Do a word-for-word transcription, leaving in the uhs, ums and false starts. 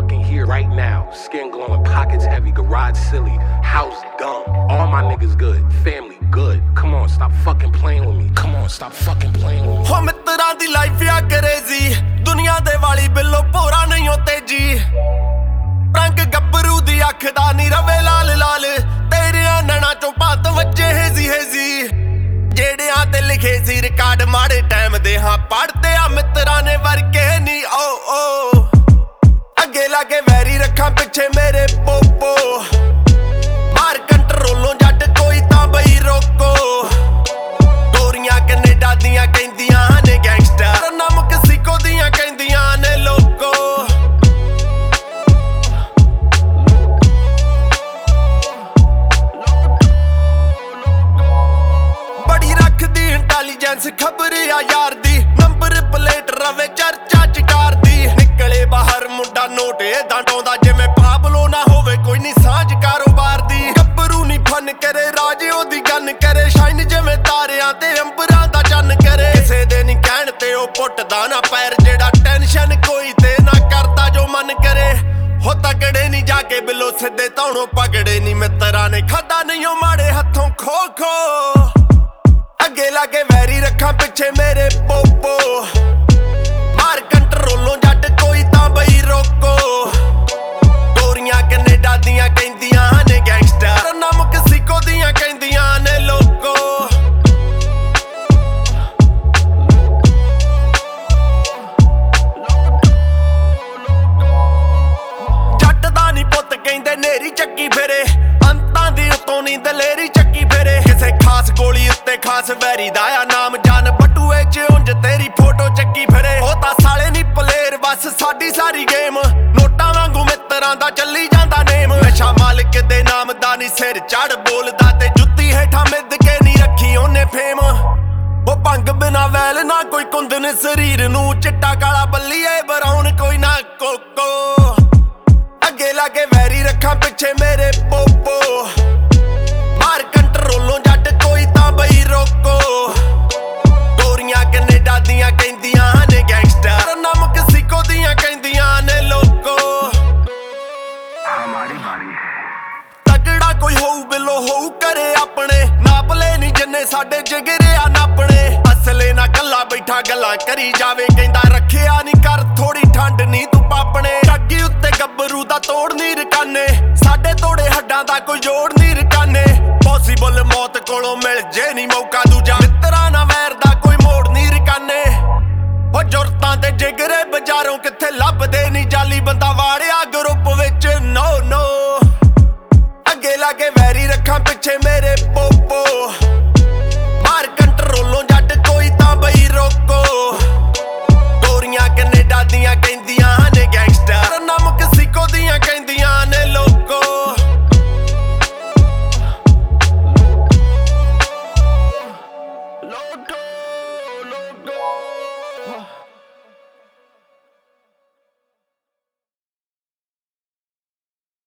fucking here right now. Skin glowing, pockets heavy, garage silly, house dumb. All my niggas good, family good. Come on, stop fucking playing with me. Come on, stop fucking playing with me. ਹੋ ਮਿੱਤਰਾਂ ਦੀ life ਆ crazy, ਦੁਨੀਆ ਦੇ ਵਾਲੀ ਬਿੱਲੋ ਭੋਰਾ ਨਹੀਂ ਹੋ ਤੇਜੀ। ਰੰਗ ਗੱਭਰੂ ਦੀ ਅੱਖ ਦਾ ਨੀ ਰਵੇ ਲਾਲ ਲਾਲ, ਤੇਰਿਆਂ ਨੈਣਾਂ ਚੋਂ ਭੱਤ ਵੱਜੇ ਹੇਜ਼ੀ ਹੇਜ਼ੀ। ਜਿਹੜਿਆਂ ਤੇ ਲਿਖੇ ਸੀ ਰਿਕਾਰਡ ਮਾੜੇ ਟਾਈਮ ਦੇ ਹਾਂ ਪੜ੍ਹਦੇ ਆ ਮਿੱਤਰਾਂ ਨੇ ਵਰਗੇ ਨੀ ਓ ਓ। ਅੱਗੇ ਲਾਗੇ ਵੈਰੀ ਰੱਖਾਂ ਪਿੱਛੇ ਮੇਰੇ ਪੋਪੋ, ਮਾਰ ਕੰਟਰੋਲੋਂ ਜੱਟ ਕੋਈ ਤਾਂ ਬਈ ਰੋਕੋ। ਗੋਰੀਆਂ ਕੈਨੇਡਾ ਦੀਆਂ ਕਹਿੰਦੀਆਂ ਨੇ ਗੈਂਗਸਟਰ, ਨਮਕ ਸਿੱਕੋ ਦੀਆਂ ਕਹਿੰਦੀਆਂ ਨੇ ਲੋਕੋ। ਬੜੀ ਰੱਖਦੀ ਇੰਟੈਲੀਜੈਂਸ ਖਬਰ ਆ ਯਾਰ ਦੀ, ਨੰਬਰ ਪਲੇਟ ਰਵੇ ਚਰਚਾ ਚਕਾਰ ਦੀ। ਨਿਕਲੇ ਬਾਹਰ ਮੁੰਡਾ ਨੋਟ ਏਦਾਂ ਡਾਉਂਦਾ ਜਿਵੇਂ ਪਾਬਲੋ ਨਾ ਹੋਵੇ ਕੋਈ ਨੀ ਸਾਂਝ ਕਾਰੋਬਾਰ ਦੀ। ਗੱਭਰੂ ਨੀ ਫਨ ਕਰੇ ਰਾਜ ਉਹਦੀ ਗੰਨ ਕਰੇ, ਸ਼ਾਈਨ ਜਿਵੇਂ ਤਾਰਿਆਂ ਤੇ ਅੰਬਰਾਂ ਦਾ ਚੰਨ ਕਰੇ। ਕਿਸੇ ਦੇ ਨੀ ਕਹਿਣ ਤੇ ਉਹ ਪੁੱਟਦਾ ਨਾ ਪੈਰ, ਜਿਹੜਾ ਟੈਨਸ਼ਨ ਕੋਈ ਤੇ ਨਾ ਕਰਦਾ ਜੋ ਮਨ ਕਰੇ। ਹੋ ਤਕੜੇ ਨੀ ਜਾ ਕੇ ਬਿੱਲੋ ਸਿੱਧੇ ਧੌਣੋਂ ਪਗੜੇ ਨੀ, ਮਿੱਤਰਾਂ ਨੇ ਖਾਦਾ ਨਹੀਂ ਉਹ ਮਾੜੇ ਹੱਥੋਂ ਖੋ ਖੋ। ਅੱਗੇ ਲਾਗੇ ਵੈਰੀ ਰੱਖਾਂ ਪਿੱਛੇ ਮੇਰੇ ਪੋਪੋ, ਮਾਰ ਕੰਟਰੋਲੋਂ ਜੱਟ ਕੋਈ ਤਾਂ ਬਈ ਰੋਕੋ। ਗੋਰੀਆਂ ਕੈਨੇਡਾ ਦੀਆਂ ਕਹਿੰਦੀਆਂ ਨੇ ਗੈਂਗਸਟਰ, ਨਮਕ ਸਿੱਕੋ ਦੀਆਂ ਕਹਿੰਦੀਆਂ ਨੇ ਲੋਕੋ। ਜੱਟ ਦਾ ਨੀ ਪੁੱਤ ਕਹਿੰਦੇ ਨੇਰੀ ਚੱਕੀ ਫਿਰੇ, ਅੰਤਾਂ ਦੀ ਉਤੋਂ ਨੀ ਦਲੇਰੀ ਚੱਕੀ ਫਿਰੇ। ਕਿਸੇ ਖਾਸ ਗੋਲੀ ਉੱਤੇ ਖਾਸ ਵੈਰੀ ਦਾ ਆ ਨਾਮ, ਜਾਨ ਬਟੂਏ ਚ ਉਂਝ ਤੇਰੀ ਫੋਟੋ ਚੱਕੀ ਫਿਰੇ। ਉਹ ਤਾਂ ਸਾਲੇ ਨੀ ਪਲੇਅਰ ਬਸ ਸਾਡੀ ਸਾਰੀ ਗੇਮ, ਨੋਟਾਂ ਵਾਂਗੂ ਮਿੱਤਰਾਂ ਦਾ ਚੱਲੀ ਜਾਂਦਾ ਨੇਮ। ਨਸ਼ਾ ਮਾਲਕ ਦੇ ਨਾਮ ਦਾ ਨੀ ਸਿਰ ਚੜ ਬੋਲਦਾ, ਤੇ ਜੁੱਤੀ ਹੇਠਾਂ ਮਿੱਧ ਕੇ ਨੀ ਰੱਖੀ ਉਹਨੇ ਫੇਮ। ਉਹ ਭੰਗ ਬਿਨਾ ਵੈਲ ਨਾ ਕੋਈ ਕੁੰਦਨ ਸਰੀਰ ਨੂੰ, ਚਿੱਟਾ ਕਾਲਾ ਬੱਲੀਏ ਬਰਾਉਨ ਕੋਈ ਨਾ ਕੋਕੋ। ਅੱਗੇ ਲਾਗੇ ਵੈਰੀ ਰੱਖਾਂ ਪਿੱਛੇ ਮੇਰੇ ਪੋਪੋ, ਮਾਰ ਕੰਟਰੋਲੋਂ ਜੱਟ ਕੋਈ ਤਾਂ ਬਈ ਰੋਕੋ। ਗੋਰੀਆਂ ਕੈਨੇਡਾ ਦੀਆਂ ਕਹਿੰਦੀਆਂ ਨੇ ਗੈਂਗਸਟਰ, ਨਮਕ ਸਿੱਕੋ ਦੀਆਂ ਕਹਿੰਦੀਆਂ ਨੇ ਲੋਕੋ। ਤਗੜਾ ਕੋਈ ਹੋਊ ਬਿੱਲੋ ਹੋਊ ਕਰੇ ਆਪਣੇ, ਨਾਪ ਲੈ ਨੀ ਜਿੰਨੇ ਸਾਡੇ ਜਿਗਰੇ ਆ ਨਾਪਣੇ। ਅਸਲੇ ਨਾ ਕੱਲਾ ਬੈਠਾ ਗੱਲਾਂ ਕਰੀ ਜਾਵੇ, ਕਹਿੰਦਾ ਰੱਖਿਆ ਨੀ ਕਰ ਥੋੜੀ ਠੰਡ ਨੀ ਤੂੰ ਪਾਪਣੇ। ਅੱਗੀ ਉੱਤੇ ਗੱਭਰੂ ਦਾ ਤੋੜ ਨੀ ਰਕਾਨੇ, ਸਾਡੇ ਤੋੜੇ ਹੱਡਾਂ ਦਾ ਕੋਈ ਜੋੜ ਨੀ ਰਕਾਨੇ। ਪੋਸੀਬਲ ਮੌਤ ਕੋਲੋਂ ਮਿਲ ਜੇ ਨੀ ਮੌਕਾ ਦੂਜਾ, ਮਿੱਤਰਾਂ ਨਾ ਵੈਰ ਦਾ ਕੋਈ ਮੋੜ ਨੀ ਰਕਾਨੇ। ਉਹ ਜੁਰਤਾਂ ਤੇ ਜਿਗਰੇ ਬਾਜ਼ਾਰੋਂ ਕਿੱਥੇ ਲੱਭਦੇ ਨੀ, ਜਾਲੀ ਬੰਦਾ ਵਾੜਿਆ ਗਰੁੱਪ ਵਿੱਚ ਨੋ ਨੋ। ਅੱਗੇ ਲਾਗੇ ਵੈਰੀ ਰੱਖਾਂ ਪਿੱਛੇ ਮੇਰੇ ਪੋਪੋ, ਮਾਰ ਕੰਟਰੋਲੋਂ ਜੱਟ ਕੋਈ ਤਾਂ ਬਈ ਰੋਕੋ। ਗੋਰੀਆਂ ਕੈਨੇਡਾ ਦੀਆਂ ਕਹਿੰਦੀਆਂ ਨੇ ਗੈਂਗਸਟਰ, ਨਮਕ ਸਿੱਕੋ ਦੀਆਂ ਕਹਿੰਦੀਆਂ ਨੇ ਲੋਕੋ। Loco, loco.